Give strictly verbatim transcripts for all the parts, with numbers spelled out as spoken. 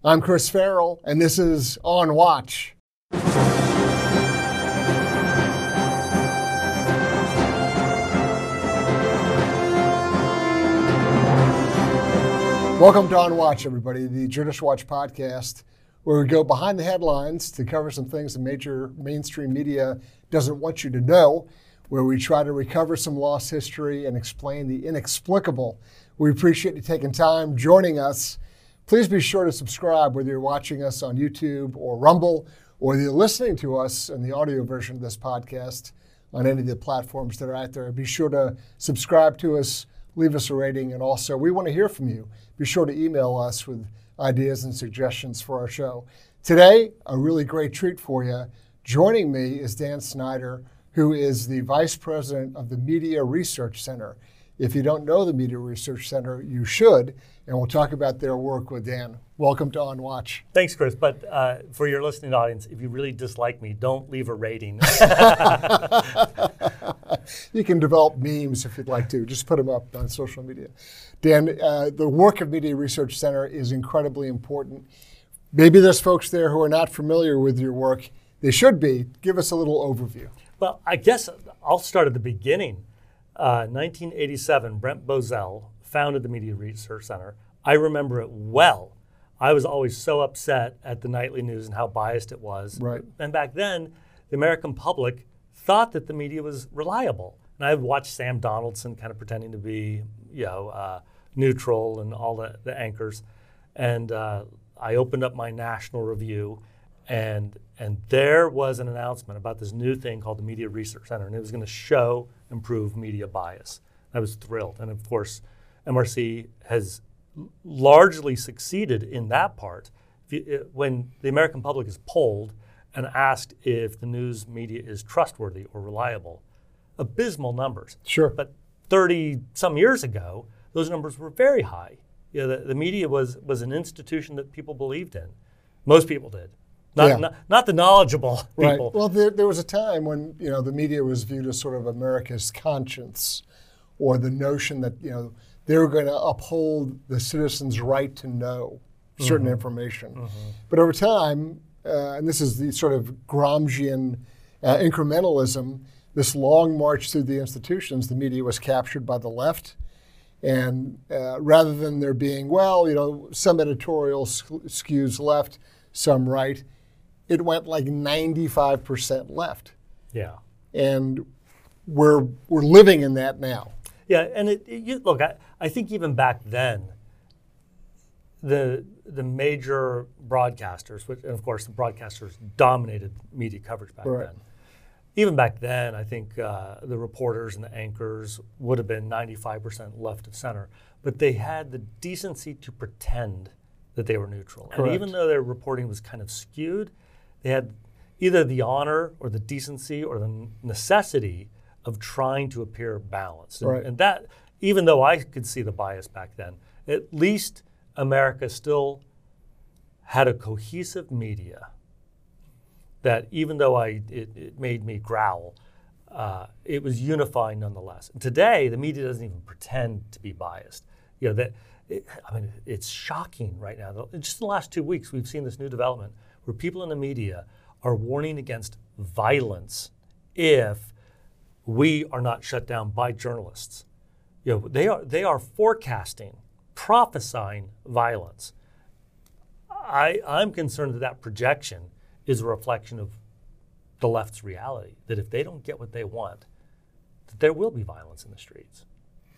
I'm Chris Farrell, and this is On Watch. Welcome to On Watch, everybody, the Journalist Watch podcast, where we go behind the headlines to cover some things the major mainstream media doesn't want you to know, where we try to recover some lost history and explain the inexplicable. We appreciate you taking time joining us. Please be sure to subscribe, whether you're watching us on YouTube or Rumble, or you're listening to us in the audio version of this podcast on any of the platforms that are out there. Be sure to subscribe to us, leave us a rating, and also we want to hear from you. Be sure to email us with ideas and suggestions for our show. Today, a really great treat for you. Joining me is Dan Snyder, who is the Vice President of the Media Research Center. If you don't know the Media Research Center, you should, and we'll talk about their work with Dan. Welcome to On Watch. Thanks, Chris. But uh, for your listening audience, if you really dislike me, don't leave a rating. You can develop memes if you'd like to. Just put them up on social media. Dan, uh, the work of Media Research Center is incredibly important. Maybe there's folks there who are not familiar with your work. They should be. Give us a little overview. Well, I guess I'll start at the beginning. Uh, nineteen eighty-seven, Brent Bozell founded the Media Research Center. I remember it well. I was always so upset at the nightly news and how biased it was. Right. And back then, the American public thought that the media was reliable. And I watched Sam Donaldson kind of pretending to be, you know, uh, neutral and all the, the anchors. And uh, I opened up my National Review, and and there was an announcement about this new thing called the Media Research Center, and it was going to show improve media bias. I was thrilled. And of course, M R C has largely succeeded in that part. If you, it, when the American public is polled and asked if the news media is trustworthy or reliable, abysmal numbers. Sure. But thirty some years ago, those numbers were very high. You know, the, the media was was an institution that people believed in. Most people did. Not, yeah. not, not the knowledgeable people. Right. Well, there, there was a time when, you know, the media was viewed as sort of America's conscience, or the notion that, you know, they were going to uphold the citizens' right to know certain mm-hmm. information. Mm-hmm. But over time, uh, and this is the sort of Gramscian uh, incrementalism, this long march through the institutions, the media was captured by the left. And uh, rather than there being, well, you know, some editorial skews left, some right, it went like ninety-five percent left. Yeah. And we're we're living in that now. Yeah, and it, it, you, look, I, I think even back then, the the major broadcasters, which, and of course the broadcasters dominated media coverage back right. then. Even back then, I think uh, the reporters and the anchors would have been ninety-five percent left of center, but they had the decency to pretend that they were neutral. Correct. And even though their reporting was kind of skewed, they had either the honor or the decency or the necessity of trying to appear balanced. And, right. and that, even though I could see the bias back then, at least America still had a cohesive media that, even though I it, it made me growl, uh, it was unifying nonetheless. And today, the media doesn't even pretend to be biased. You know, that it, I mean, it's shocking right now. Just in the last two weeks, we've seen this new development where people in the media are warning against violence if we are not shut down by journalists. You know, they are they are forecasting, prophesying violence. I I'm concerned that that projection is a reflection of the left's reality, that if they don't get what they want, that there will be violence in the streets.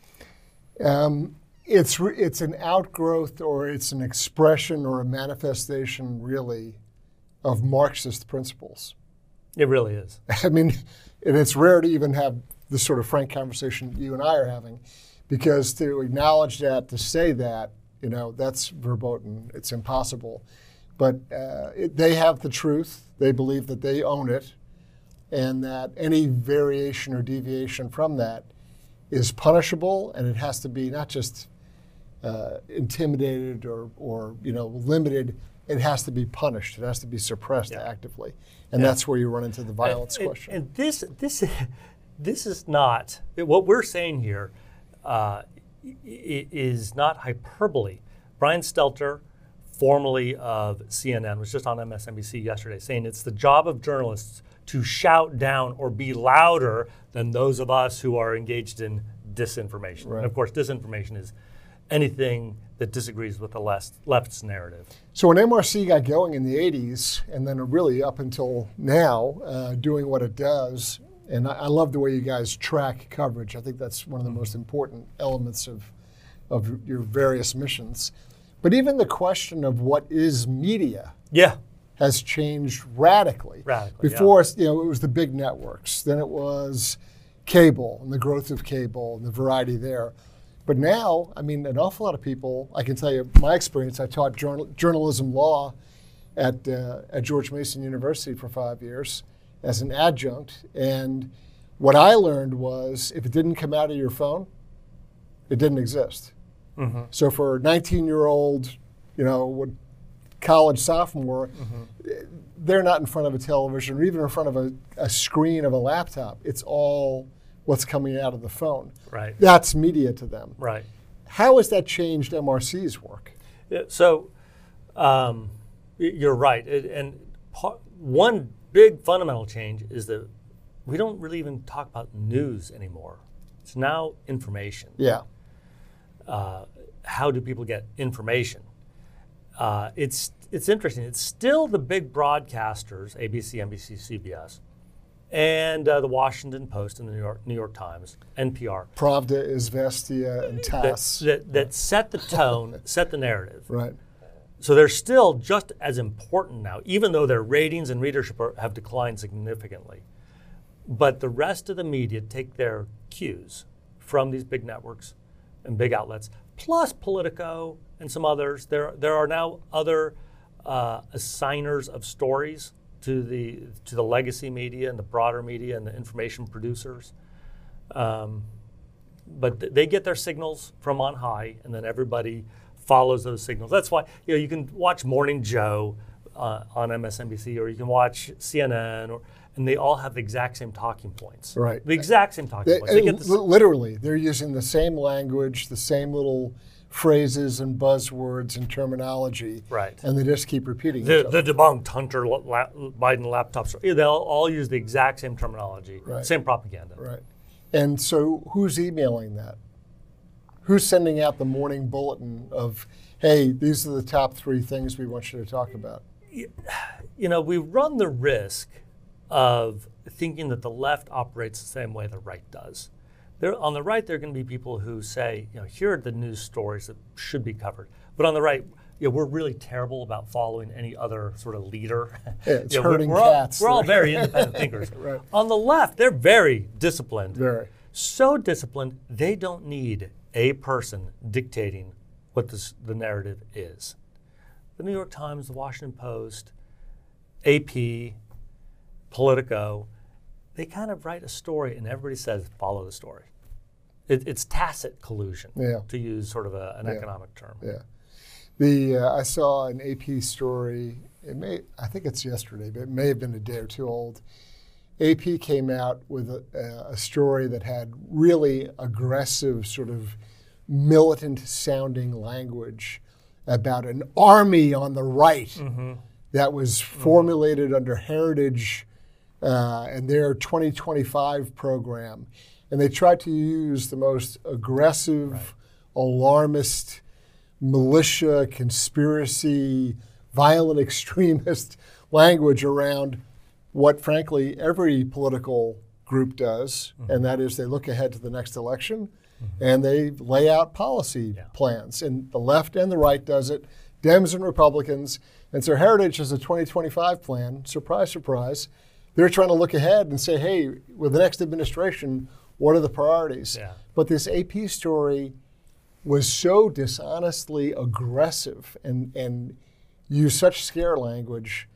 Um, it's re- it's an outgrowth, or it's an expression or a manifestation, really, of Marxist principles. It really is. I mean, and it's rare to even have this sort of frank conversation you and I are having, because to acknowledge that, to say that, you know, that's verboten. It's impossible. But uh, it, they have the truth. They believe that they own it, and that any variation or deviation from that is punishable, and it has to be not just uh, intimidated or, or you know limited. It has to be punished. It has to be suppressed yeah. actively, and yeah. that's where you run into the violence and, question. And, and this this this is not what we're saying here. Uh, is not hyperbole. Brian Stelter formerly of C N N, was just on M S N B C yesterday, saying it's the job of journalists to shout down or be louder than those of us who are engaged in disinformation. Right. And of course, disinformation is anything that disagrees with the left, left's narrative. So when M R C got going in the eighties, and then really up until now, uh, doing what it does, and I, I love the way you guys track coverage. I think that's one of the most important elements of, of your various missions. But even the question of what is media Yeah. has changed radically. Radically, Before, you know, it was the big networks. Then it was cable and the growth of cable and the variety there. But now, I mean, an awful lot of people, I can tell you my experience, I taught journal, journalism law at, uh, at George Mason University for five years as an adjunct. And what I learned was if it didn't come out of your phone, it didn't exist. Mm-hmm. So for a nineteen-year-old, you know, college sophomore, mm-hmm. they're not in front of a television or even in front of a, a screen of a laptop. It's all what's coming out of the phone. Right. That's media to them. Right. How has that changed M R C's work? Yeah, so um, you're right. It, and part, one big fundamental change is that we don't really even talk about news anymore. It's now information. Yeah. Uh, how do people get information? Uh, it's it's interesting. It's still the big broadcasters, A B C, N B C, C B S, and uh, the Washington Post and the New York New York Times, N P R. Pravda, Izvestia, and That, TASS. that, that set the tone, set the narrative. Right. So they're still just as important now, even though their ratings and readership are, have declined significantly. But the rest of the media take their cues from these big networks and big outlets, plus Politico and some others. There, there are now other uh, assigners of stories to the to the legacy media and the broader media and the information producers. Um, but th- they get their signals from on high, and then everybody follows those signals. That's why you know you can watch Morning Joe uh, on M S N B C, or you can watch C N N, or and they all have the exact same talking points. Right. The exact same talking They, points. They get the, li- literally, they're using the same language, the same little phrases and buzzwords and terminology. Right. And they just keep repeating the, each other. the debunked Hunter la- la- Biden laptop story. They'll all use the exact same terminology, Right. same propaganda. Right. And so who's emailing that? Who's sending out the morning bulletin of, hey, these are the top three things we want you to talk about? You know, we run the risk of thinking that the left operates the same way the right does. There, on the right, there are going to be people who say, you know, here are the news stories that should be covered. But on the right, you know, we're really terrible about following any other sort of leader. Yeah, it's You know, herding we're, we're cats. All, we're all very independent thinkers. Right. On the left, they're very disciplined. Very. So disciplined, they don't need a person dictating what this, the narrative is. The New York Times, the Washington Post, A P, Politico, they kind of write a story and everybody says, follow the story. It, it's tacit collusion, Yeah. to use sort of a, an Yeah. economic term. Yeah. The uh, I saw an A P story. It may I think it's yesterday, but it may have been a day or two old. A P came out with a, a story that had really aggressive, sort of militant-sounding language about an army on the right Mm-hmm. that was formulated under Heritage uh, and their twenty twenty-five program. And they tried to use the most aggressive, Right. alarmist, militia, conspiracy, violent extremist language around what, frankly, every political group does, mm-hmm. and that is they look ahead to the next election mm-hmm. and they lay out policy Yeah. plans. And the left and the right does it, Dems and Republicans. And so Heritage has a twenty twenty-five plan. Surprise, surprise. They're trying to look ahead and say, hey, with the next administration, what are the priorities? Yeah. But this A P story was so dishonestly aggressive and, and used such scare language.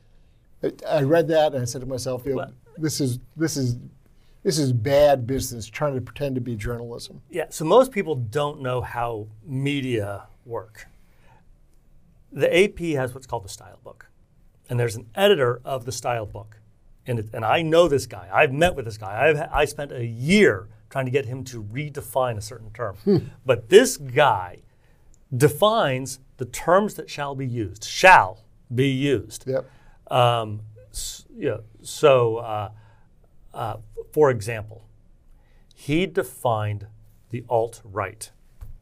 I read that and I said to myself, you know, Well- this is this is this is bad business trying to pretend to be journalism. Yeah, so most people don't know how media work. The A P has what's called the style book, and there's an editor of the style book. And, it, and I know this guy. I've met with this guy. I've, I spent a year trying to get him to redefine a certain term. But this guy defines the terms that shall be used shall be used. Yep. Um, s- yeah, so, uh, uh, for example, he defined the alt-right,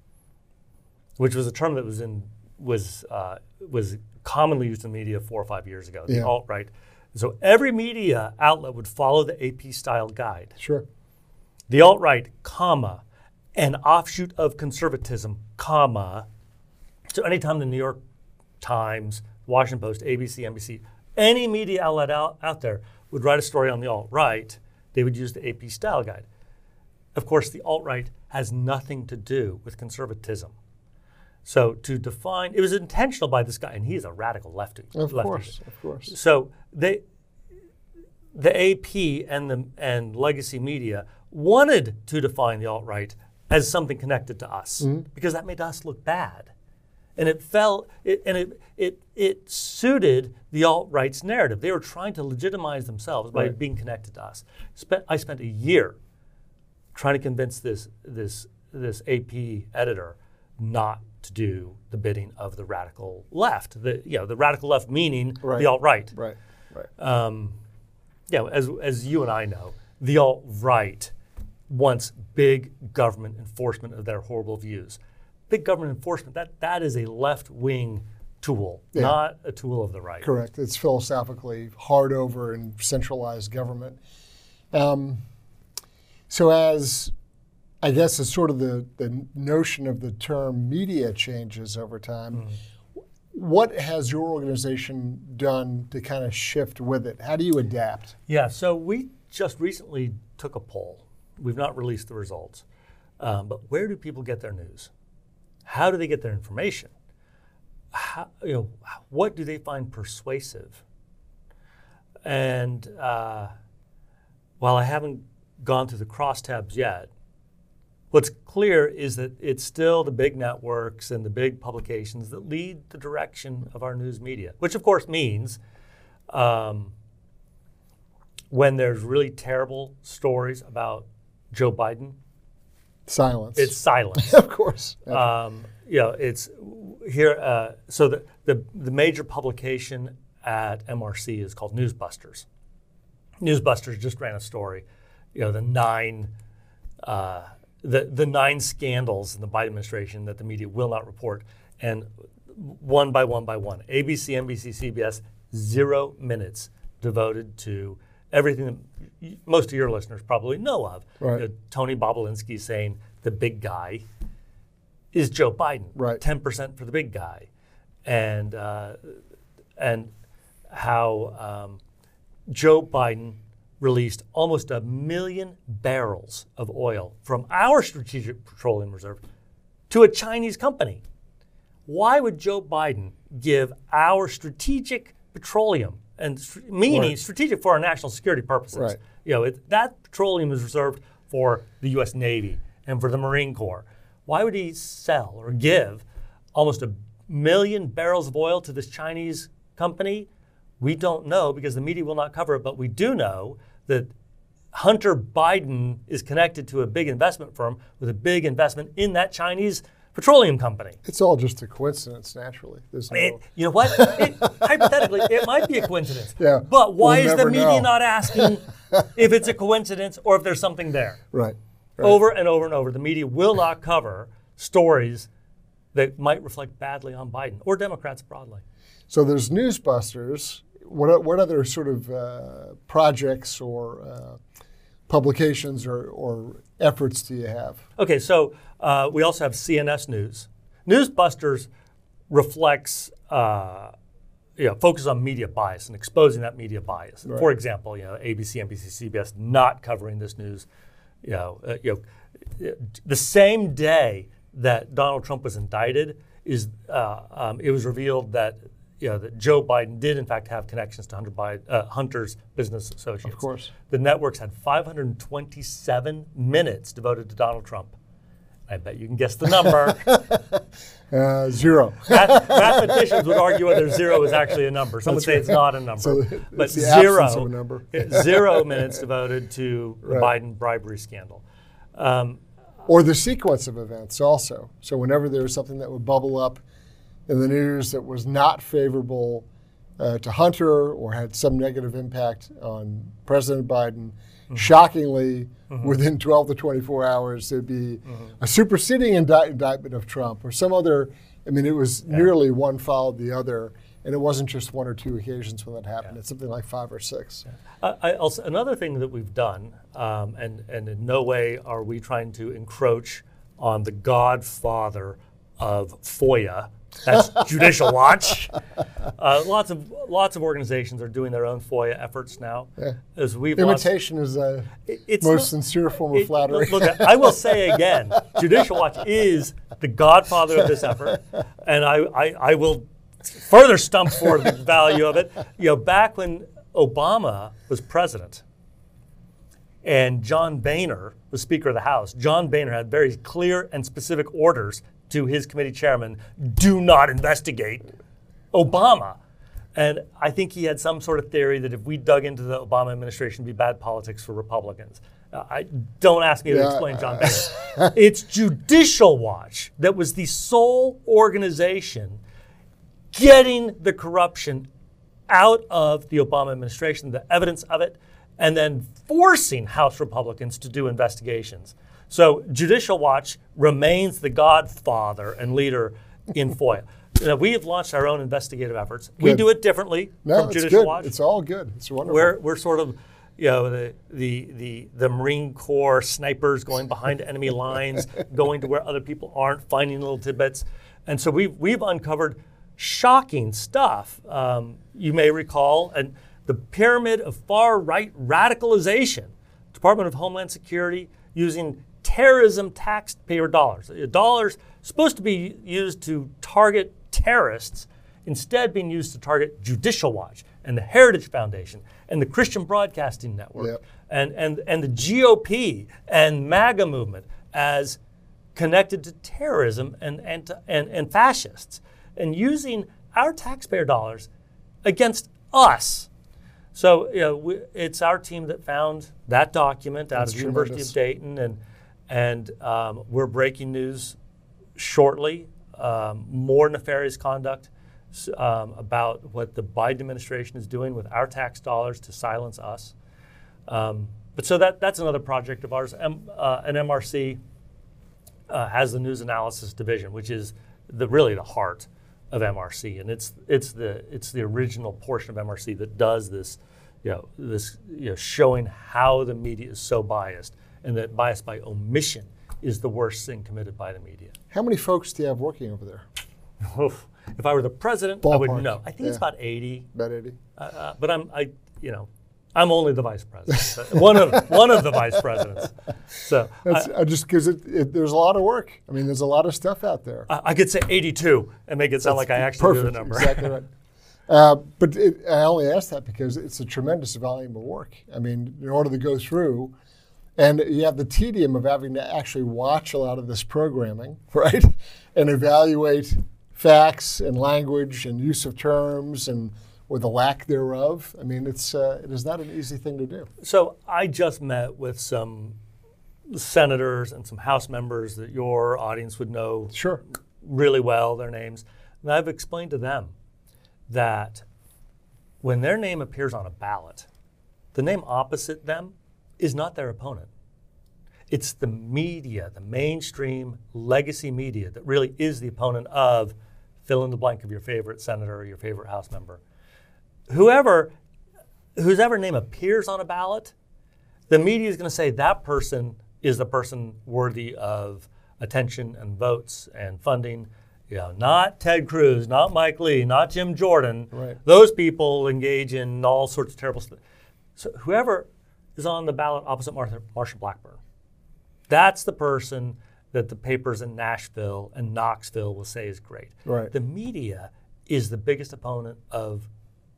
which was a term that was in was uh, was commonly used in the media four or five years ago. The Yeah. alt-right. So every media outlet would follow the A P style guide. Sure. The alt-right, comma, an offshoot of conservatism, comma. So anytime the New York Times, Washington Post, A B C, N B C, any media outlet out, out there would write a story on the alt-right, they would use the A P style guide. Of course, the alt-right has nothing to do with conservatism. So to define, it was intentional by this guy, and he's a radical lefty. Of leftist. course, of course. So they, the A P and the and legacy media wanted to define the alt-right as something connected to us Mm-hmm. because that made us look bad, and it fell it, and it it it suited the alt-right's narrative. They were trying to legitimize themselves by Right. being connected to us. Spent I spent a year trying to convince this this this A P editor not to do the bidding of the radical left. The you know the radical left meaning Right. the alt-right. Right, right. Um, yeah, as as you and I know, the alt-right wants big government enforcement of their horrible views. Big government enforcement, that that is a left-wing tool, Yeah. not a tool of the right. Correct. It's philosophically hard over and centralized government. Um, so as, I guess, as sort of the, the notion of the term media changes over time, Mm. what has your organization done to kind of shift with it? How do you adapt? Yeah, so we just recently took a poll. We've not released the results. Um, but where do people get their news? How do they get their information? How, you know, what do they find persuasive? And uh, while I haven't gone through the crosstabs yet, what's clear is that it's still the big networks and the big publications that lead the direction of our news media, which of course means um, when there's really terrible stories about Joe Biden, Silence. it's silence. of course. um, you know, it's here. Uh, so the, the the major publication at M R C is called Newsbusters. Newsbusters just ran a story. You know, the nine uh, the the nine scandals in the Biden administration that the media will not report, and one by one by one, A B C, N B C, C B S, zero minutes devoted to everything that y- most of your listeners probably know of. Right. You know, Tony Bobolinsky saying the big guy is Joe Biden. Right. ten percent for the big guy. And, uh, and how um, Joe Biden released almost a million barrels of oil from our strategic petroleum reserve to a Chinese company. Why would Joe Biden give our strategic petroleum, and str- meaning Right. strategic for our national security purposes? Right. You know, it, that petroleum is reserved for the U S Navy and for the Marine Corps. Why would he sell or give almost a million barrels of oil to this Chinese company? We don't know because the media will not cover it, but we do know that Hunter Biden is connected to a big investment firm with a big investment in that Chinese petroleum company. It's all just a coincidence, naturally. There's no, It, you know what? It, hypothetically, it might be a coincidence. Yeah, But why we'll is the never media know. not asking if it's a coincidence or if there's something there? right. right. Over and over and over, the media will not cover stories that might reflect badly on Biden or Democrats broadly. So there's Newsbusters. What, what other sort of uh, projects or uh, publications or, or efforts do you have? Okay, so uh, we also have C N S News. Newsbusters reflects, uh, you know, focus on media bias and exposing that media bias. Right. For example, you know, A B C, N B C, C B S not covering this news. You know, uh, you know, the same day that Donald Trump was indicted, is uh, um, it was revealed that you know that Joe Biden did in fact have connections to Hunter Biden, uh, Hunter's business associates. Of course. The networks had five hundred twenty-seven minutes devoted to Donald Trump. I bet you can guess the number. Uh, zero. Math- mathematicians would argue whether zero is actually a number. Some would say it's not a number. So but it's the zero, absence of a number. zero minutes devoted to the Right. Biden bribery scandal. Um, Or the sequence of events also. So whenever there was something that would bubble up in the news that was not favorable uh, to Hunter or had some negative impact on President Biden, mm-hmm. shockingly, mm-hmm. within twelve to twenty-four hours, there'd be mm-hmm. a superseding indi- indictment of Trump or some other. I mean, it was yeah. nearly one followed the other. And it wasn't just one or two occasions when that happened. Yeah. It's something like five or six. Uh, I also, another thing that we've done, um, and, and in no way are we trying to encroach on the godfather of FOIA, that's Judicial Watch. Uh, lots of lots of organizations are doing their own FOIA efforts now. Yeah. As we've Imitation lost, is a it's most not, sincere form of it, flattery. Look, I will say again, Judicial Watch is the godfather of this effort, and I, I, I will further stump for the value of it. You know, back when Obama was president and John Boehner was Speaker of the House, John Boehner had very clear and specific orders to his committee chairman: do not investigate Obama. And I think he had some sort of theory that if we dug into the Obama administration, it'd be bad politics for Republicans. Uh, I don't ask me to yeah. explain John Boehner. It's Judicial Watch that was the sole organization getting the corruption out of the Obama administration, the evidence of it, and then forcing House Republicans to do investigations. So Judicial Watch remains the godfather and leader in FOIA. You know, we have launched our own investigative efforts. Good. We do it differently no, from it's Judicial good. Watch. It's all good. It's wonderful. We're we're sort of, you know, the the the the Marine Corps snipers going behind enemy lines, going to where other people aren't, finding little tidbits, and so we've we've uncovered shocking stuff. Um, you may recall, and the pyramid of far-right radicalization, Department of Homeland Security using terrorism taxpayer dollars. Dollars supposed to be used to target terrorists, instead being used to target Judicial Watch and the Heritage Foundation and the Christian Broadcasting Network yep. and, and, and the G O P and MAGA movement as connected to terrorism and, and, and, and fascists, and using our taxpayer dollars against us. So you know, we, it's our team that found that document out That's of the tremendous. University of Dayton, and and um, we're breaking news shortly. Um, more nefarious conduct um, about what the Biden administration is doing with our tax dollars to silence us. Um, but so that that's another project of ours. M, uh, an M R C uh, has the News Analysis Division, which is the really the heart of M R C, and it's it's the it's the original portion of M R C that does this, you know, this you know, showing how the media is so biased, and that bias by omission is the worst sin committed by the media. How many folks do you have working over there? If I were the president, Ballpark. I would know. I think yeah. it's about eighty. About eighty. Uh, uh, but I'm I you know. I'm only the vice president. one of one of the vice presidents. So That's, I, I just because it, it, there's a lot of work. I mean, there's a lot of stuff out there. I, I could say eighty-two and make it sound That's like I actually perfect, knew the number. Exactly right. Uh, but it, I only ask that because it's a tremendous volume of work. I mean, in order to go through, and you have the tedium of having to actually watch a lot of this programming, right, and evaluate facts and language and use of terms and or the lack thereof. I mean, it's uh, it is not an easy thing to do. So I just met with some senators and some House members that your audience would know sure. really well, their names. And I've explained to them that when their name appears on a ballot, the name opposite them is not their opponent. It's the media, the mainstream legacy media that really is the opponent of fill in the blank of your favorite senator or your favorite House member. Whoever, whose ever name appears on a ballot, the media is going to say that person is the person worthy of attention and votes and funding. You know, not Ted Cruz, not Mike Lee, not Jim Jordan. Right. Those people engage in all sorts of terrible stuff. So whoever is on the ballot opposite Martha, Marsha Blackburn, that's the person that the papers in Nashville and Knoxville will say is great. Right. The media is the biggest opponent of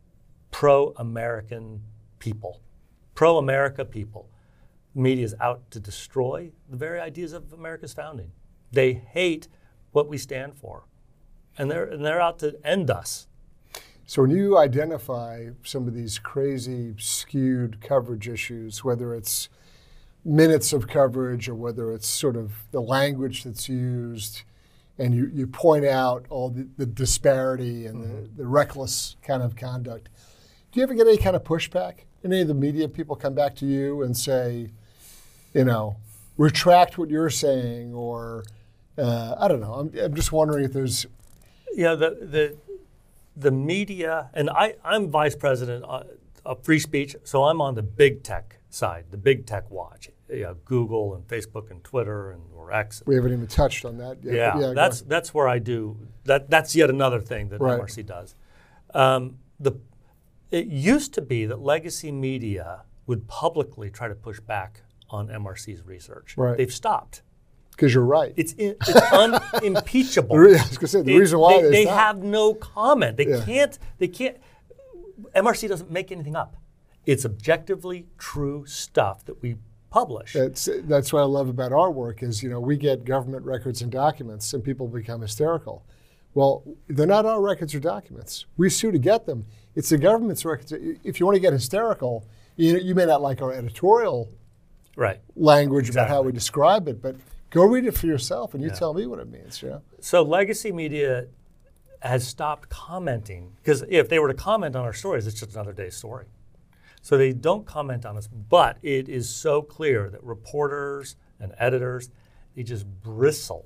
pro-American people, pro-America people. The media is out to destroy the very ideas of America's founding. They hate what we stand for, and they're and they're out to end us. So when you identify some of these crazy, skewed coverage issues, whether it's minutes of coverage or whether it's sort of the language that's used, and you, you point out all the, the disparity and Mm-hmm. the, the reckless kind of conduct. Do you ever get any kind of pushback? Any of the media people come back to you and say, you know, retract what you're saying, or uh, I don't know. I'm, I'm just wondering if there's. Yeah, the the the media, and I I'm vice president of free speech, so I'm on the big tech side, the big tech watch. You know, Google and Facebook and Twitter and or X. We haven't even touched on that yet. Yeah, but yeah that's that's where I do that. That's yet another thing that Right. M R C does. Um, the it used to be that legacy media would publicly try to push back on M R C's research. Right. They've stopped. Because you're right. It's in, it's unimpeachable. The re- I was going to say the It- reason why they, they stop- have no comment. They Yeah. can't. They can't. M R C doesn't make anything up. It's objectively true stuff that we publish. That's that's what I love about our work is, you know, we get government records and documents and people become hysterical. Well, they're not our records or documents. We sue to get them. It's the government's records. If you want to get hysterical, you, you may not like our editorial Right. language about how Exactly. we describe it, but go read it for yourself and you Yeah. tell me what it means. You know? So legacy media has stopped commenting, because if they were to comment on our stories, it's just another day's story. So they don't comment on us, but it is so clear that reporters and editors, they just bristle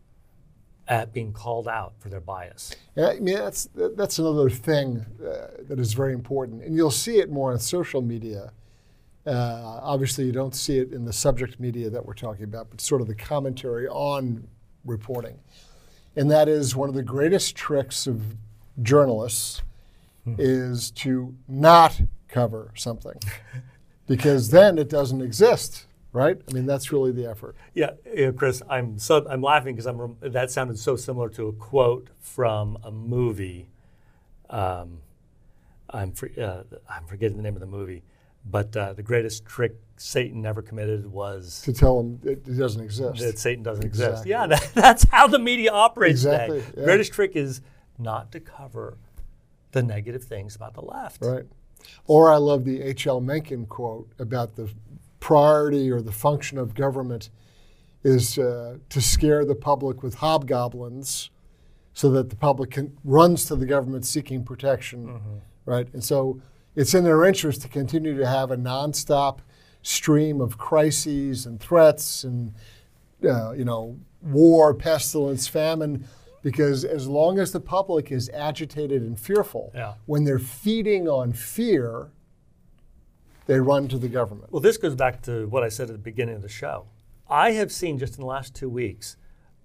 at being called out for their bias. And I mean, that's that's another thing uh, that is very important, and you'll see it more on social media. Uh, obviously, you don't see it in the subject media that we're talking about, but sort of the commentary on reporting. And that is one of the greatest tricks of journalists Hmm. is to not cover something, because then it doesn't exist, right? I mean, that's really the effort. Yeah, yeah, Chris, I'm so I'm laughing because I'm rem- that sounded so similar to a quote from a movie. Um, I'm for, uh, I'm forgetting the name of the movie, but uh, the greatest trick Satan ever committed was To tell them it, it doesn't exist. that Satan doesn't exist. Exactly. Yeah, that, that's how the media operates Exactly, today. yeah. The greatest trick is not to cover the negative things about the left. Right. Or I love the H L Mencken quote about the priority or the function of government is uh, to scare the public with hobgoblins so that the public can, runs to the government seeking protection, Mm-hmm. right? And so it's in their interest to continue to have a nonstop stream of crises and threats and, uh, you know, war, pestilence, famine, because as long as the public is agitated and fearful, Yeah. when they're feeding on fear, they run to the government. Well, this goes back to what I said at the beginning of the show. I have seen just in the last two weeks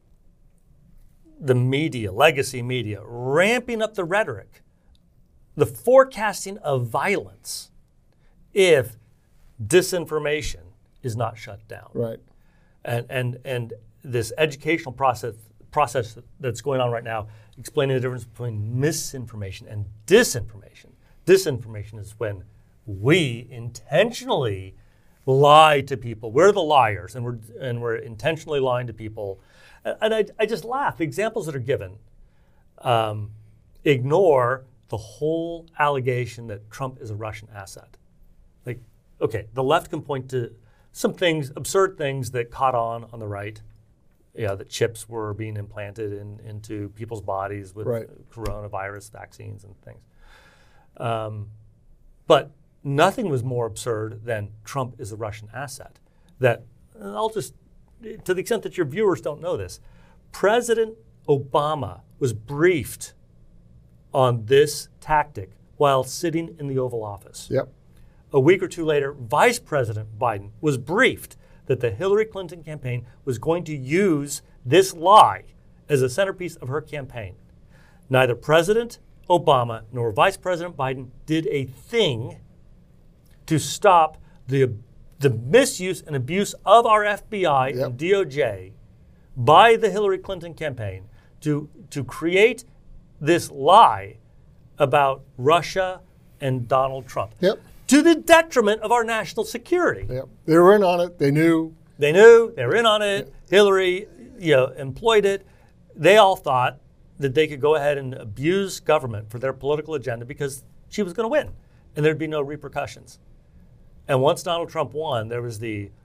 the media, legacy media, ramping up the rhetoric, the forecasting of violence if disinformation is not shut down. Right. And, and, and this educational process, process that's going on right now, explaining the difference between misinformation and disinformation. Disinformation is when we intentionally lie to people. We're the liars, and we're and we're intentionally lying to people. And, and I, I just laugh. The examples that are given um, ignore the whole allegation that Trump is a Russian asset. Like, okay, the left can point to some things, absurd things that caught on on the right. Yeah, that chips were being implanted in, into people's bodies with Right. coronavirus vaccines and things. Um, but nothing was more absurd than Trump is a Russian asset. That, and I'll just, to the extent that your viewers don't know this, President Obama was briefed on this tactic while sitting in the Oval Office. Yep. A week or two later, Vice President Biden was briefed that the Hillary Clinton campaign was going to use this lie as a centerpiece of her campaign. Neither President Obama nor Vice President Biden did a thing to stop the, the misuse and abuse of our F B I Yep. and D O J by the Hillary Clinton campaign to, to create this lie about Russia and Donald Trump. Yep. To the detriment of our national security. Yep. They were in on it. They knew. They knew, they were in on it. Hillary, you know, employed it. They all thought that they could go ahead and abuse government for their political agenda because she was going to win and there'd be no repercussions. And once Donald Trump won, there was the,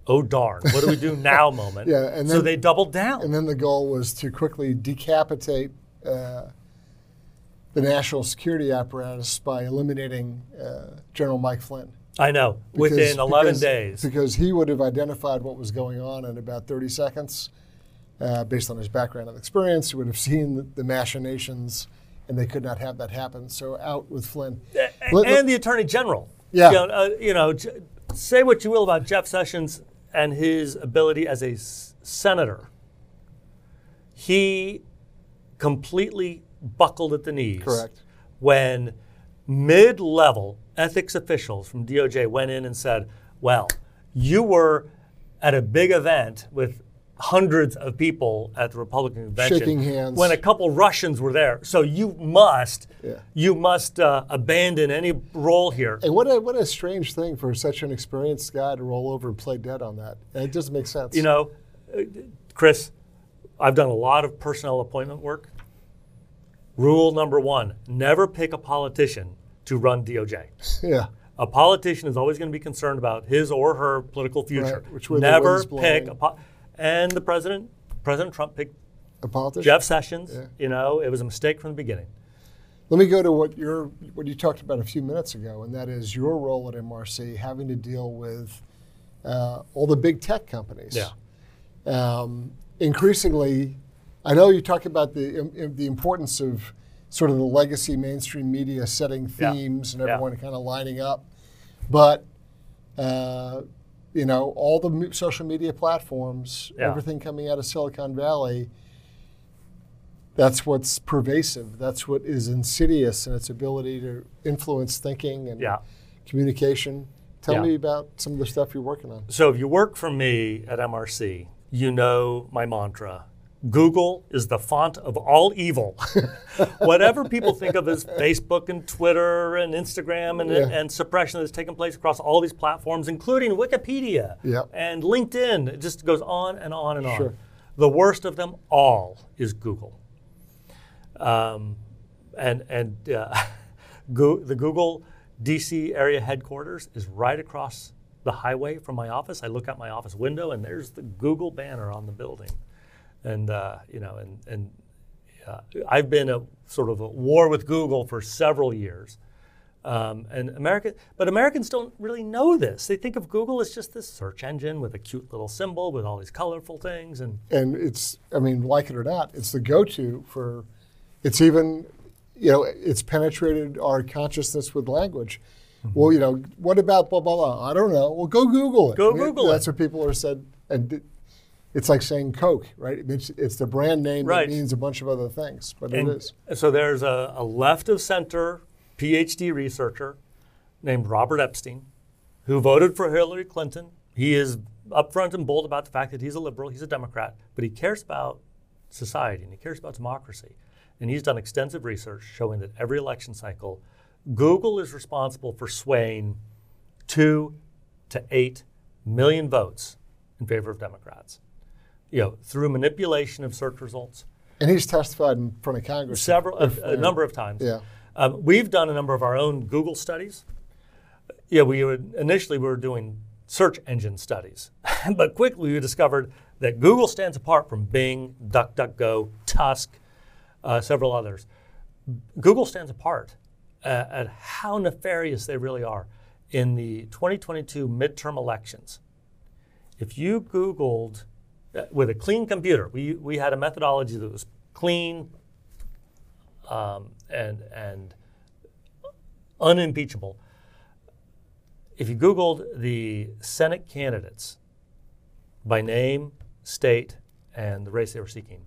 oh darn, what do we do now moment. Yeah, and so then, they doubled down. And then the goal was to quickly decapitate uh, the national security apparatus by eliminating uh, General Mike Flynn. I know, Because- within eleven because- days. Because he would have identified what was going on in about thirty seconds. Uh, based on his background and experience, he would have seen the, the machinations, and they could not have that happen. So out with Flynn. A- Let- and let- the Attorney General. Yeah. You know, uh, you know, j- say what you will about Jeff Sessions and his ability as a s- senator. He completely buckled at the knees. Correct. When mid-level ethics officials from D O J went in and said, well, you were at a big event with hundreds of people at the Republican convention Shaking hands. when a couple Russians were there. So you must, Yeah. you must uh, abandon any role here. And what a what a strange thing for such an experienced guy to roll over and play dead on that. And it doesn't make sense. You know, uh, Chris, I've done a lot of personnel appointment work. Rule number one, never pick a politician to run D O J. Yeah. A politician is always going to be concerned about his or her political future. Right, which way the never wind's pick blowing. a po- and the president, President Trump picked A politician. Jeff Sessions. Yeah. You know, it was a mistake from the beginning. Let me go to what you're what you talked about a few minutes ago, and that is your role at M R C having to deal with uh, all the big tech companies. Yeah. Um, increasingly, I know you talk about the im- the importance of sort of the legacy mainstream media setting Yeah. themes and Yeah. everyone kind of lining up, but uh, you know all the m- social media platforms, Yeah. everything coming out of Silicon Valley. That's what's pervasive. That's what is insidious in its ability to influence thinking and Yeah. communication. Tell Yeah. me about some of the stuff you're working on. So if you work for me at M R C, you know my mantra. Google is the font of all evil. Whatever people think of as Facebook and Twitter and Instagram and, Yeah. and suppression that's taken place across all these platforms, including Wikipedia Yeah. and LinkedIn, it just goes on and on and on. Sure. The worst of them all is Google. Um, and and uh, Go- the Google D C area headquarters is right across the highway from my office. I look out my office window and there's the Google banner on the building. And uh, you know, and and uh, I've been a sort of a war with Google for several years. Um, and American, but Americans don't really know this. They think of Google as just this search engine with a cute little symbol with all these colorful things. And And it's, I mean, like it or not, it's the go-to for, it's even, you know, it's penetrated our consciousness with language. Mm-hmm. Well, you know, what about blah, blah, blah? I don't know. Well, go Google it. Go I mean, Google it. That's what people are said. And it- it's like saying Coke, right? It's, it's the brand name Right. that means a bunch of other things, but And it is. so there's a, a left of center PhD researcher named Robert Epstein who voted for Hillary Clinton. He is upfront and bold about the fact that he's a liberal, he's a Democrat, but he cares about society and he cares about democracy. And he's done extensive research showing that every election cycle, Google is responsible for swaying two to eight million votes in favor of Democrats. You know, through manipulation of search results, And he's testified in front of Congress. several, a, if- a number of times. Yeah. Um, we've done a number of our own Google studies. Yeah, we would, initially we were doing search engine studies, but quickly we discovered that Google stands apart from Bing, DuckDuckGo, Tusk, uh, several others. Google stands apart uh, at how nefarious they really are. In the twenty twenty-two midterm elections, if you Googled uh, with a clean computer, we, we had a methodology that was clean um, and, and unimpeachable. If you Googled the Senate candidates by name, state, and the race they were seeking,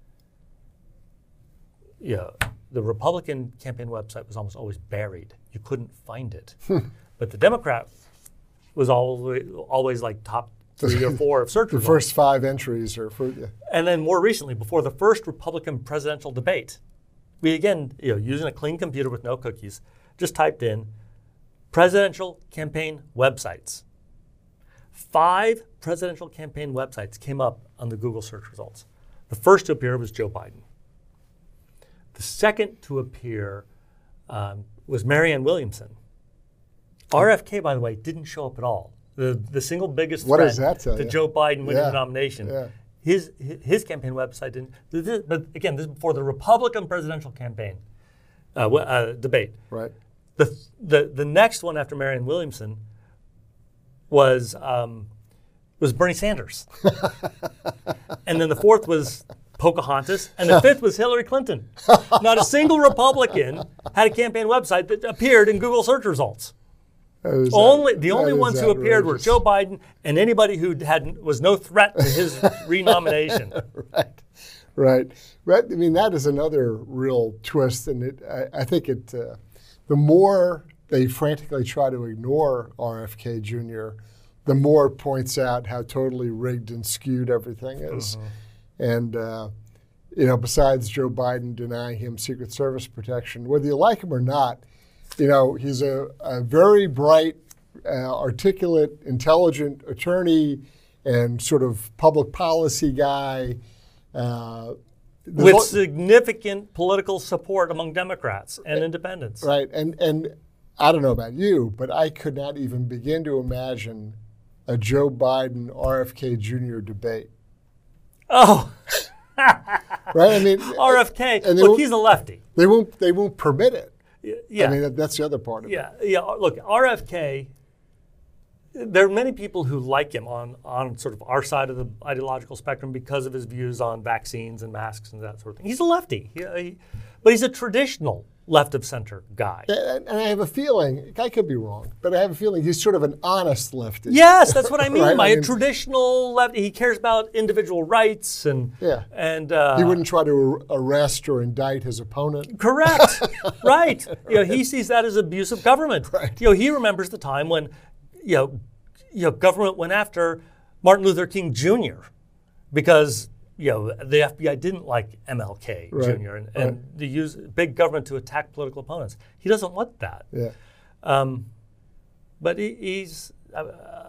yeah, the Republican campaign website was almost always buried. You couldn't find it. But the Democrat was always, always like top three or four of search The results. first five entries are for, yeah. And then more recently, before the first Republican presidential debate, we again, you know, using a clean computer with no cookies, just typed in presidential campaign websites. Five presidential campaign websites came up on the Google search results. The first to appear was Joe Biden. The second to appear um, was Marianne Williamson. R F K, by the way, didn't show up at all. the the single biggest What threat does that tell to you? Joe Biden winning Yeah. the nomination. Yeah. His his campaign website didn't. This, but again, this is before the Republican presidential campaign uh, w- uh, debate. Right. The the the next one after Marianne Williamson was um, was Bernie Sanders, and then the fourth was Pocahontas, and the fifth was Hillary Clinton. Not a single Republican had a campaign website that appeared in Google search results. That is Only out- the only that is ones who appeared were outrageous. Joe Biden and anybody who had was no threat to his renomination. Right, right. But, I mean, that is another real twist, and it, I, I think it. Uh, the more they frantically try to ignore R F K Junior, the more it points out how totally rigged and skewed everything is. Mm-hmm. And uh, you know, besides Joe Biden denying him Secret Service protection, whether you like him or not, you know, he's a, a very bright, uh, articulate, intelligent attorney and sort of public policy guy. Uh, there's With al- significant political support among Democrats and independents. right, and and I don't know about you, but I could not even begin to imagine a Joe Biden R F K Junior debate. Oh, Right? I mean, R F K. and they Look, won't- he's a lefty. they won't they won't permit it. Y- Yeah. I mean, that, that's the other part of it. Yeah, yeah. Look, R F K. There are many people who like him on on sort of our side of the ideological spectrum because of his views on vaccines and masks and that sort of thing. He's a lefty, he, he, but he's a traditional left of center guy. And, and I have a feeling, I could be wrong, but I have a feeling he's sort of an honest lefty. Yes, that's what I mean Right? by I a mean- traditional lefty. He cares about individual rights and Yeah. and uh, He wouldn't try to ar- arrest or indict his opponent. Correct. Right. You know, he sees that as abuse of government. Right. You know, he remembers the time when, you know, you know, government went after Martin Luther King Junior because, you know, the F B I didn't like M L K Right. Junior and, and Right. they use big government to attack political opponents. He doesn't want that. Yeah. Um, but he, he's uh,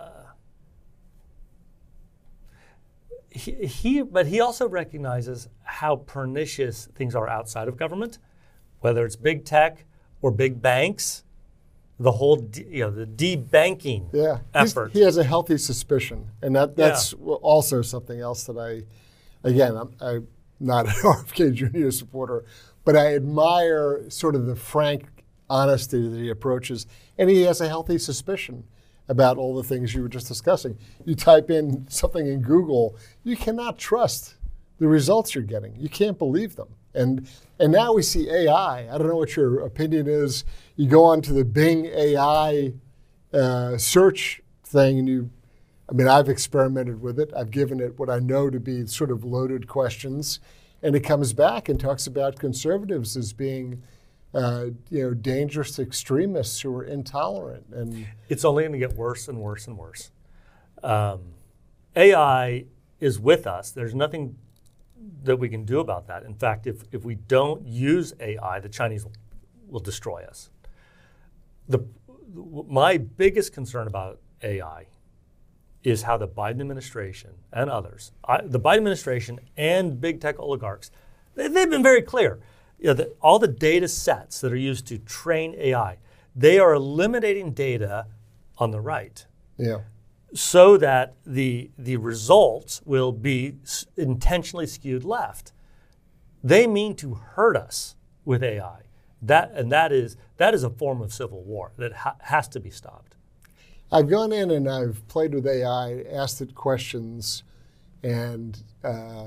he, he but he also recognizes how pernicious things are outside of government, whether it's big tech or big banks, the whole de, you know the debanking Yeah. He's- effort. He has a healthy suspicion. And that that's also something else that I, again, I'm, I'm not an R F K Junior supporter, but I admire sort of the frank honesty that he approaches. And he has a healthy suspicion about all the things you were just discussing. You type in something in Google, you cannot trust the results you're getting. You can't believe them. And and now we see A I. I don't know what your opinion is. You go onto the Bing A I uh, search thing, and you, I mean, I've experimented with it. I've given it what I know to be sort of loaded questions, and it comes back and talks about conservatives as being, uh, you know, dangerous extremists who are intolerant. And It's only going to get worse and worse and worse. Um, A I is with us. There's nothing that we can do about that. In fact, if, if we don't use A I, the Chinese will, will destroy us. The, my biggest concern about A I is how the Biden administration and others, I, the Biden administration and big tech oligarchs, they, they've been very clear. You know, that all the data sets that are used to train A I, they are eliminating data on the right yeah, so that the, the results will be s- intentionally skewed left. They mean to hurt us with A I. That, and that is, that is a form of civil war that ha- has to be stopped. I've gone in and I've played with A I, asked it questions, and uh,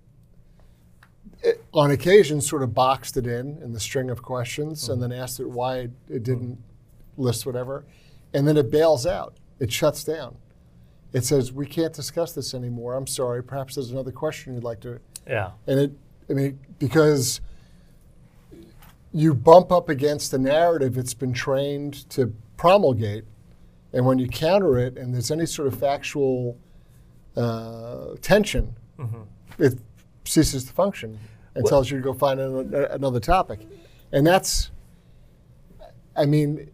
it, on occasion sort of boxed it in in the string of questions, mm-hmm. and then asked it why it, it didn't mm-hmm. list whatever, and then it bails out. It shuts down. It says, "We can't discuss this anymore. I'm sorry. Perhaps there's another question you'd like to." Yeah. And it, I mean, because you bump up against the narrative it's been trained to promulgate. And when you counter it and there's any sort of factual uh, tension, mm-hmm. it ceases to function and Well, tells you to go find an, another topic. And that's, I mean,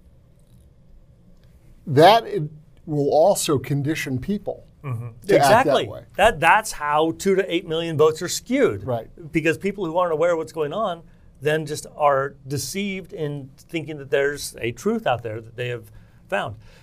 that it will also condition people Mm-hmm. to act Exactly. that way. That, that's how two to eight million votes are skewed. Right. Because people who aren't aware of what's going on then just are deceived in thinking that there's a truth out there that they have found.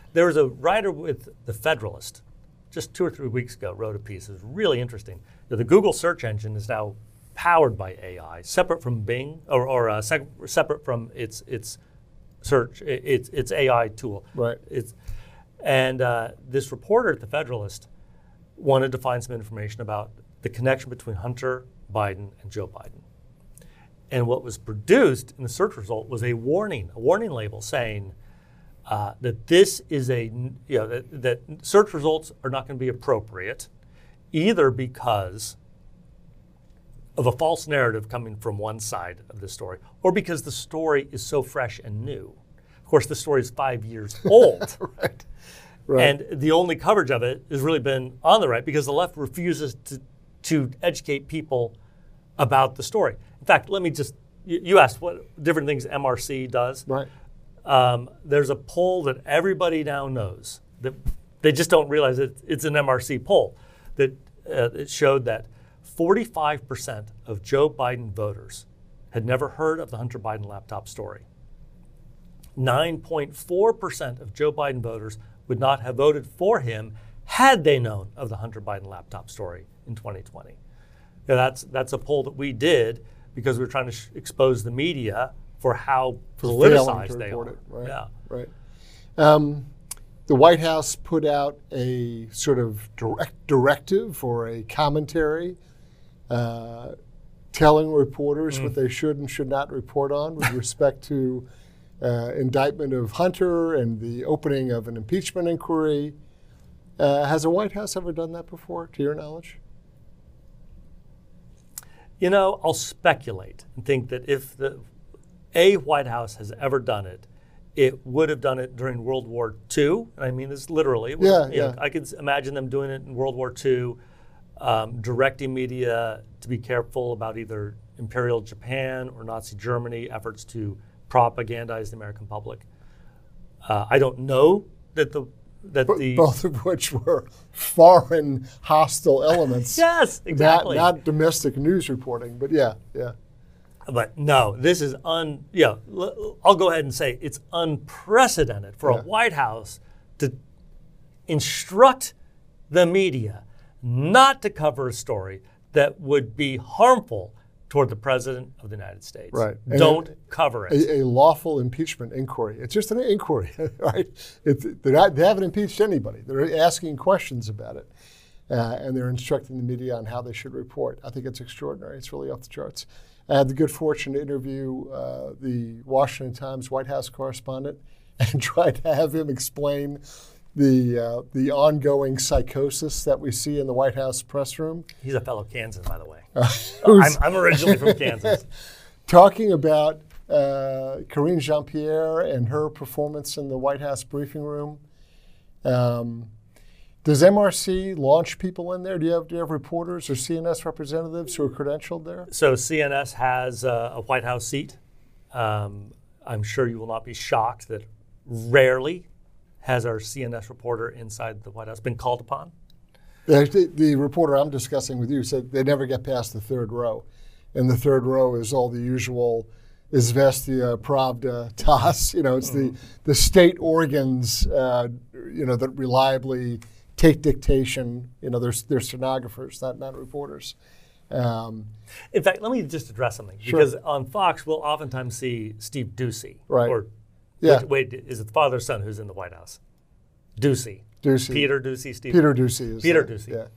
There was a writer with The Federalist, just two or three weeks ago, wrote a piece. It was really interesting. The Google search engine is now powered by A I, separate from Bing, or, or uh, sec- separate from its its search, its its A I tool. Right. It's, and uh, this reporter at The Federalist wanted to find some information about the connection between Hunter Biden and Joe Biden. And what was produced in the search result was a warning, a warning label saying uh, that this is a, you know, that, that search results are not going to be appropriate, either because of a false narrative coming from one side of the story, or because the story is so fresh and new. Of course, the story is five years old. Right. Right. And the only coverage of it has really been on the right because the left refuses to, to educate people about the story. In fact, let me just, you, you asked what different things M R C does. Right. Um, there's a poll that everybody now knows, that they just don't realize that it's an M R C poll, that uh, it showed that forty-five percent of Joe Biden voters had never heard of the Hunter Biden laptop story. nine point four percent of Joe Biden voters would not have voted for him had they known of the Hunter Biden laptop story in twenty twenty. Now that's that's a poll that we did because we were trying to sh- expose the media for how For politicized they report are. It, right. Yeah. Right. Um, the White House put out a sort of direct directive or a commentary uh, telling reporters mm. what they should and should not report on with respect to uh, indictment of Hunter and the opening of an impeachment inquiry. Uh, has the White House ever done that before, to your knowledge? You know, I'll speculate and think that if the a White House has ever done it, it would have done it during World War Two. And I mean this literally. It was, yeah, you yeah. know, I could imagine them doing it in World War Two, um, directing media to be careful about either Imperial Japan or Nazi Germany efforts to propagandize the American public. Uh, I don't know that the that B- the both of which were foreign hostile elements. yes, exactly. Not, not domestic news reporting, but yeah, yeah. But no, this is un. Yeah, l- I'll go ahead and say it's unprecedented for Yeah. a White House to instruct the media not to cover a story that would be harmful toward the President of the United States. Right. And Don't it- cover it. A, a lawful impeachment inquiry. It's just an inquiry, right? It's, they're not, they haven't impeached anybody. They're asking questions about it, uh, and they're instructing the media on how they should report. I think it's extraordinary. It's really off the charts. I had the good fortune to interview uh, the Washington Times White House correspondent and try to have him explain the uh, the ongoing psychosis that we see in the White House press room. He's a fellow Kansan, by the way. Uh, I'm, I'm originally from Kansas. Talking about uh, Karine Jean-Pierre and her performance in the White House briefing room. Um, does M R C launch people in there? Do you have do you have reporters or C N S representatives who are credentialed there? So C N S has uh, a White House seat. Um, I'm sure you will not be shocked that rarely has our C N S reporter inside the White House been called upon. The, the reporter I'm discussing with you said they never get past the third row. And the third row is all the usual Izvestia, Pravda, T A S. You know, it's mm-hmm. the, the state organs, uh, you know, that reliably take dictation. You know, they're, they're stenographers, not, not reporters. Um, In fact, let me just address something. Sure. Because on Fox, we'll oftentimes see Steve Doocy. Right. Or, yeah. wait, wait, is it the father or son who's in the White House? Doocy. Doocy. Peter Doocy, Steve. Peter Doocy is Peter there. Doocy. Yeah.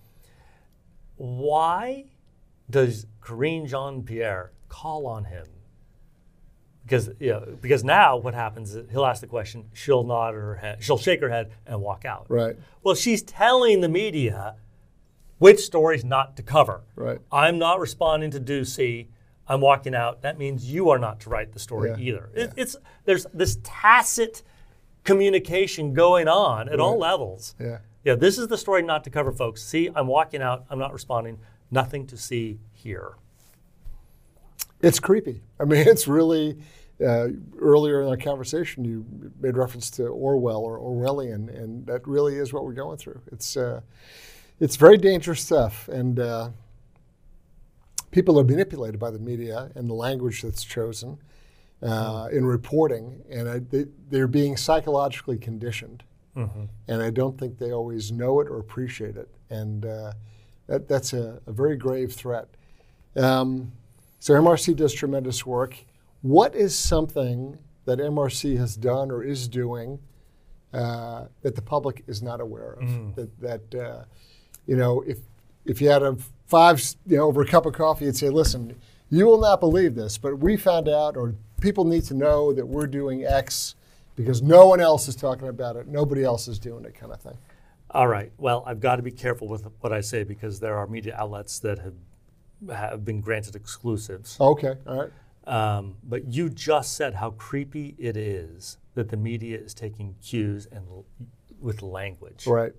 Why does Karine Jean-Pierre call on him? Because you know, because now what happens is he'll ask the question, she'll nod her head, she'll shake her head and walk out. Right. Well, she's telling the media which stories not to cover. Right. I'm not responding to Doocy. I'm walking out. That means you are not to write the story Yeah. either. Yeah. It, it's there's this tacit communication going on at Right. all levels. Yeah. Yeah, this is the story not to cover, folks. See, I'm walking out. I'm not responding. Nothing to see here. It's creepy. I mean, it's really, uh, earlier in our conversation, you made reference to Orwell or Orwellian, and that really is what we're going through. It's uh, it's very dangerous stuff, and uh, people are manipulated by the media and the language that's chosen uh, in reporting, and I, they, they're being psychologically conditioned Mm-hmm. And I don't think they always know it or appreciate it. And uh, that, that's a, a very grave threat. Um, so M R C does tremendous work. What is something that M R C has done or is doing uh, that the public is not aware of? Mm. That, that uh, you know, if if you had a five, you know, over a cup of coffee, you'd say, listen, you will not believe this, but we found out, or people need to know that we're doing X because no one else is talking about it, nobody else is doing it, kind of thing. All right. Well, I've got to be careful with what I say because there are media outlets that have have been granted exclusives. Okay, all right. Um, but you just said how creepy it is that the media is taking cues and l- with language. Right.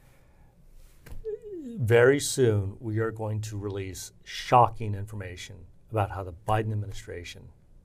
Very soon, we are going to release shocking information about how the Biden administration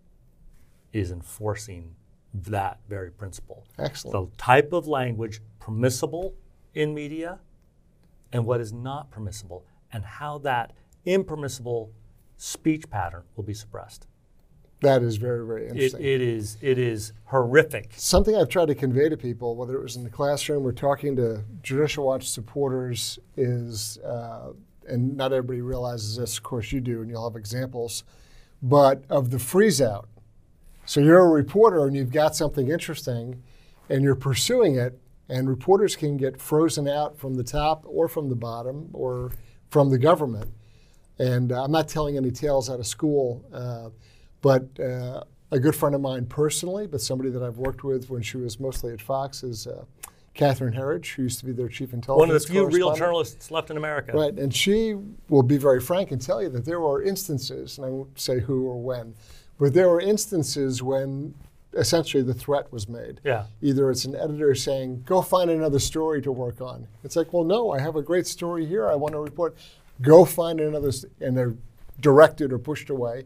is enforcing that very principle. Excellent. The type of language permissible in media and what is not permissible, and how that impermissible speech pattern will be suppressed. That is very, very It, interesting. it is it is horrific. Something I've tried to convey to people, whether it was in the classroom or talking to Judicial Watch supporters, is, uh, and not everybody realizes this, of course you do, and you'll have examples, but of the freeze out. So you're a reporter and you've got something interesting and you're pursuing it, and reporters can get frozen out from the top or from the bottom or from the government. And uh, I'm not telling any tales out of school, uh, but uh, a good friend of mine personally, but somebody that I've worked with when she was mostly at Fox, is uh, Catherine Herridge, who used to be their chief intelligence One of the few real correspondent. journalists left in America. Right, and she will be very frank and tell you that there were instances, and I won't say who or when, but there were instances when essentially the threat was made. Yeah. Either it's an editor saying, go find another story to work on. It's like, well, no, I have a great story here. I want to report. Go find another, st-, and they're directed or pushed away.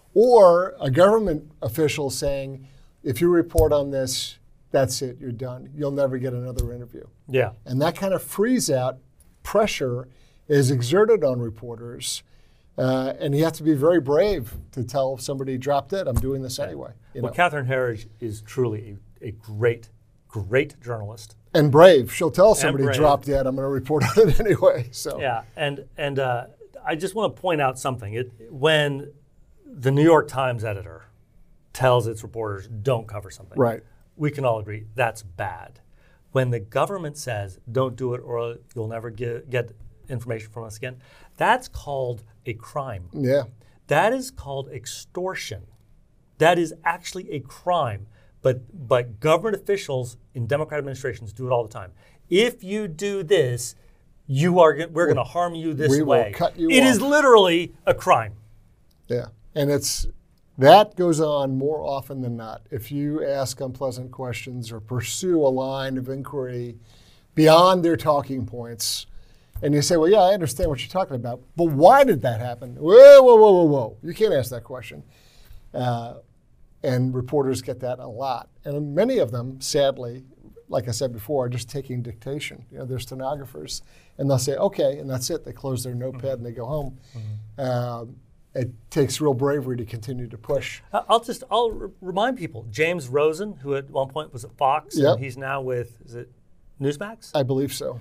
Or a government official saying, if you report on this, that's it, you're done. You'll never get another interview. Yeah. And that kind of freeze out pressure is exerted on reporters. Uh, and you have to be very brave to tell somebody, drop dead, I'm doing this anyway. You Well, know? Catherine Herridge is truly a, a great, great journalist. And brave. She'll tell somebody, brave. drop dead, I'm going to report on it anyway. So Yeah, and and uh, I just want to point out something. It, when the New York Times editor tells its reporters, don't cover something, Right. we can all agree that's bad. When the government says, don't do it or you'll never get, get information from us again, that's called a crime. Yeah. That is called extortion. That is actually a crime. But but government officials in Democrat administrations do it all the time. If you do this, you are go- we're going to harm you this we will way. cut you It off. is literally a crime. Yeah. And it's that goes on more often than not. If you ask unpleasant questions or pursue a line of inquiry beyond their talking points, and you say, well, yeah, I understand what you're talking about, but why did that happen? Whoa, whoa, whoa, whoa, whoa. You can't ask that question. Uh, and reporters get that a lot. And many of them, sadly, like I said before, are just taking dictation. You know, they're stenographers. And they'll say, okay, and that's it. They close their notepad Mm-hmm. and they go home. Mm-hmm. Um, it takes real bravery to continue to push. I- I'll just I'll r- remind people. James Rosen, who at one point was at Fox, Yep. and he's now with is it Newsmax? I believe so.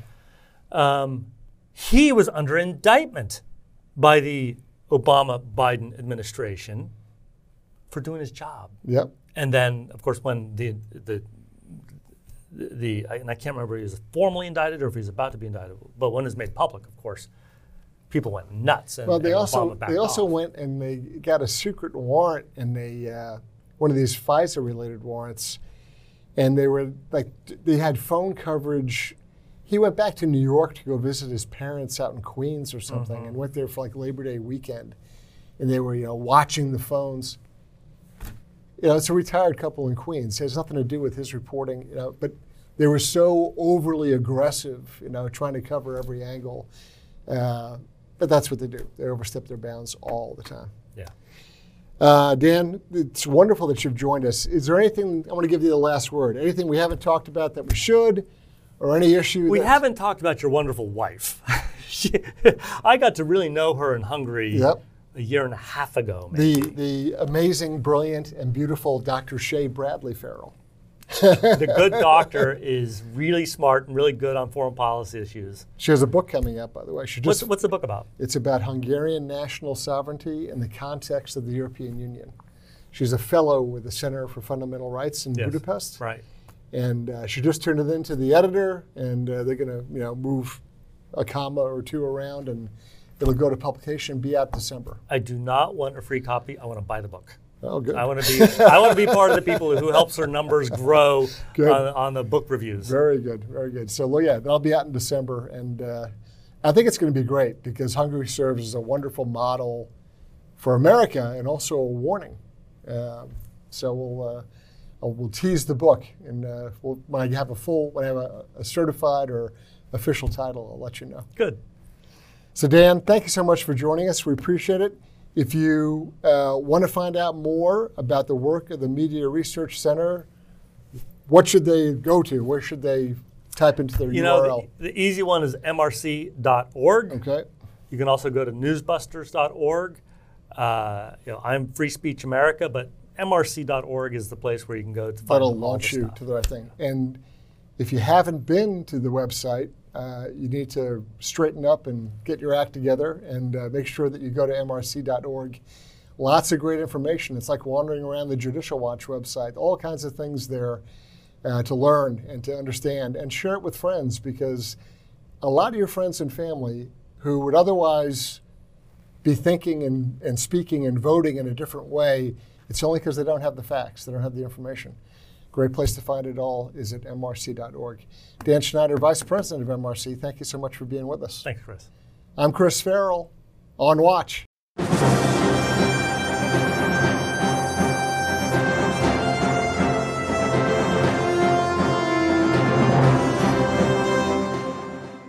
Um, he was under indictment by the Obama-Biden administration for doing his job. Yep. And then, of course, when the the the and I can't remember if he was formally indicted or if he was about to be indicted, but when it was made public, of course, people went nuts. And, Well, they and also Obama backed they also off. went and they got a secret warrant and they uh, one of these FISA-related warrants, and they were like they had phone coverage. He went back to New York to go visit his parents out in Queens or something, Mm-hmm. and went there for like Labor Day weekend, and they were you know watching the phones. You know, it's a retired couple in Queens. It has nothing to do with his reporting, you know, but they were so overly aggressive, you know, trying to cover every angle. Uh, but that's what they do. They overstep their bounds all the time. Yeah. Uh, Dan, it's wonderful that you've joined us. Is there anything, I want to give you the last word, anything we haven't talked about that we should, or any issue? We that, haven't talked about your wonderful wife. She- I got to really know her in Hungary Yep. a year and a half ago, maybe. The, the amazing, brilliant, and beautiful Doctor Shay Bradley Farrell. The good doctor is really smart and really good on foreign policy issues. She has a book coming out, by the way. She just, What's, what's the book about? It's about Hungarian national sovereignty in the context of the European Union. She's a fellow with the Center for Fundamental Rights in Yes, Budapest. Right. And uh, she just turned it in to the editor, and uh, they're going to, you know, move a comma or two around, and it'll go to publication, be out December. I do not want a free copy. I want to buy the book. Oh, good. I want to be. I want to be part of the people who helps her numbers grow Good. on, on the book reviews. Very good, very good. So, well, yeah, that'll be out in December, and uh, I think it's going to be great because Hungary serves as a wonderful model for America and also a warning. Uh, so we'll uh, we'll tease the book, and uh, we'll, when I have a full, when I have a, a certified or official title, I'll let you know. Good. So, Dan, thank you so much for joining us. We appreciate it. If you uh, want to find out more about the work of the Media Research Center, what should they go to? Where should they type into their You U R L? know, the, the easy one is M R C dot org. Okay. You can also go to newsbusters dot org. Uh, you know, I'm Free Speech America, but M R C dot org is the place where you can go to find That'll all the launch you stuff. to the right thing. And if you haven't been to the website, uh, you need to straighten up and get your act together and uh, make sure that you go to M R C dot org. Lots of great information. It's like wandering around the Judicial Watch website. All kinds of things there uh, to learn and to understand, and share it with friends, because a lot of your friends and family who would otherwise be thinking and, and speaking and voting in a different way, it's only because they don't have the facts, they don't have the information. Great place to find it all is at M R C dot org. Dan Schneider, Vice President of M R C, thank you so much for being with us. Thanks, Chris. I'm Chris Farrell, on Watch.